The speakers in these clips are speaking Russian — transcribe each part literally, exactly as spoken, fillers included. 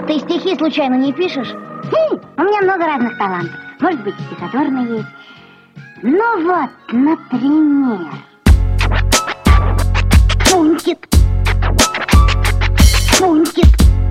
Ты стихи случайно не пишешь? Хм, у меня много разных талантов. Может быть, стихотворный есть. Ну вот, например... Фунтик. Фунтик.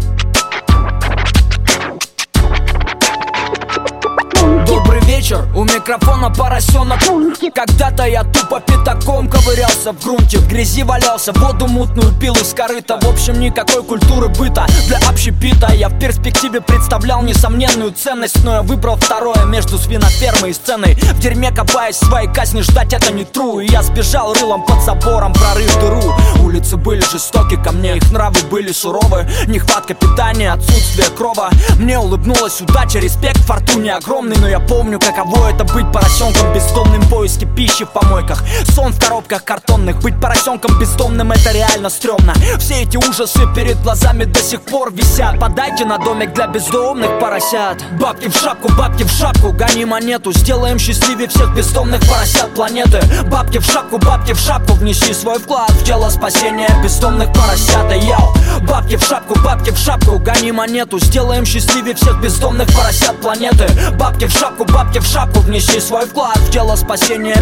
Добрый вечер, у микрофона поросенок. Когда-то я тупо пятаком ковырялся в грунте, в грязи валялся, воду мутную пил из корыта. В общем, никакой культуры быта для общепита. Я в перспективе представлял несомненную ценность, но я выбрал второе между свинофермой и сценой. В дерьме копаясь, своей казни ждать это не true. И я сбежал рылом под забором, прорыв дыру. Улицы были жестоки ко мне, их нравы были суровы. Нехватка питания, отсутствие крова. Мне улыбнулась удача, респект фортуне огромный. Но я помню, каково это быть поросенком бездомным в поиске пищи в помойках. Сон в коробках картонных. Быть поросенком бездомным — это реально стрёмно. Все эти ужасы перед глазами до сих пор висят. Подайте на домик для бездомных поросят. Бабки в шапку, бабки в шапку, гони монету. Сделаем счастливее всех бездомных поросят планеты. Бабки в шапку, бабки в шапку, внеси свой вклад в дело спасения бездомных поросят. И йоу, бабки в шапку, бабки в шапку, гони монету. Сделаем счастливее всех бездомных поросят планеты. Бабки в шапку, бабки в шапку, внеси свой вклад в дело спасения.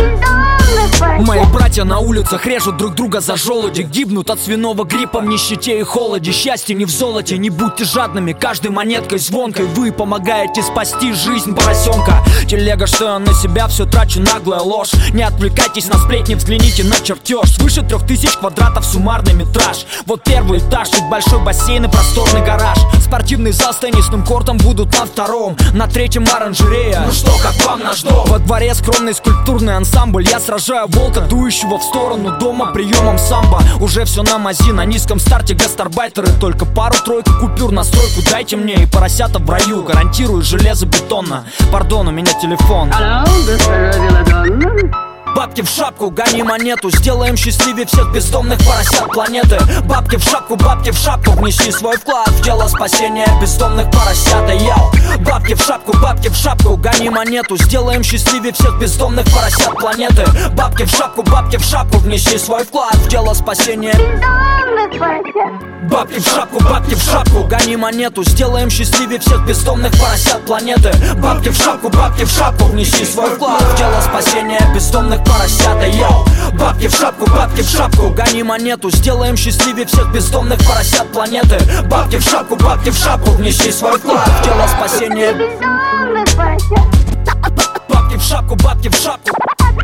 Мои братья на улицах режут друг друга за желуди, гибнут от свиного гриппа в нищете и холоде. Счастье не в золоте, не будьте жадными, каждой монеткой звонкой вы помогаете спасти жизнь поросенка. Телега, что я на себя все трачу, наглая ложь. Не отвлекайтесь на сплетни, взгляните на чертеж. Свыше трех тысяч квадратов суммарный метраж. Вот первый этаж, тут большой бассейн и просторный гараж. Спортивный зал с теннисным кортом будут на втором. На третьем оранжерея. Ну что, как вам наш дом? Во дворе скромный скульптурный ансамбль. Я сражаю волка, дующего в сторону дома приемом самбо. Уже все на мази, на низком старте гастарбайтеры. Только пару-тройку купюр на стройку дайте мне. И поросята в раю, гарантирую железобетонно. Пардон, у меня телефон. Алло, госпожа Беладонна? Бабки в шапку, гони монету. Сделаем счастливее всех бездомных поросят планеты. Бабки в шапку, бабки в шапку, внеси свой вклад в дело спасения бездомных поросят. И йоу, бабки в шапку, бабки в шапку, гони монету. Сделаем счастливее всех бездомных поросят планеты. Бабки в шапку, бабки в шапку, внеси свой вклад в дело спасения бездомных поросят. Бабки в шапку, бабки в шапку, гони монету. Сделаем счастливее всех бездомных поросят планеты. Бабки в шапку, бабки в шапку, внеси свой вклад в дело спасения бездомных поросята. Йоу, бабки в шапку, бабки в шапку, гони монету. Сделаем счастливее всех бездомных поросят планеты. Бабки в шапку, бабки в шапку, внеси свой вклад в дело спасения бездомных поросят. Бабки в шапку, бабки в шапку,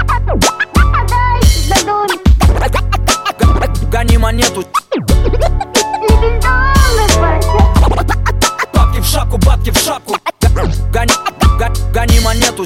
гони монету. Бабки в шапку, бабки в шапку, гони, гони монету.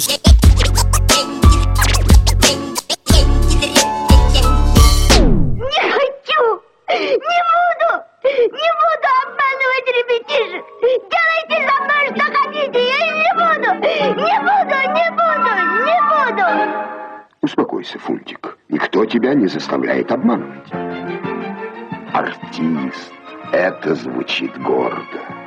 Не буду! Не буду обманывать ребятишек! Делайте со мной, что хотите! Я не буду! Не буду! Не буду! Не буду! Успокойся, Фунтик. Никто тебя не заставляет обманывать. Артист. Это звучит гордо.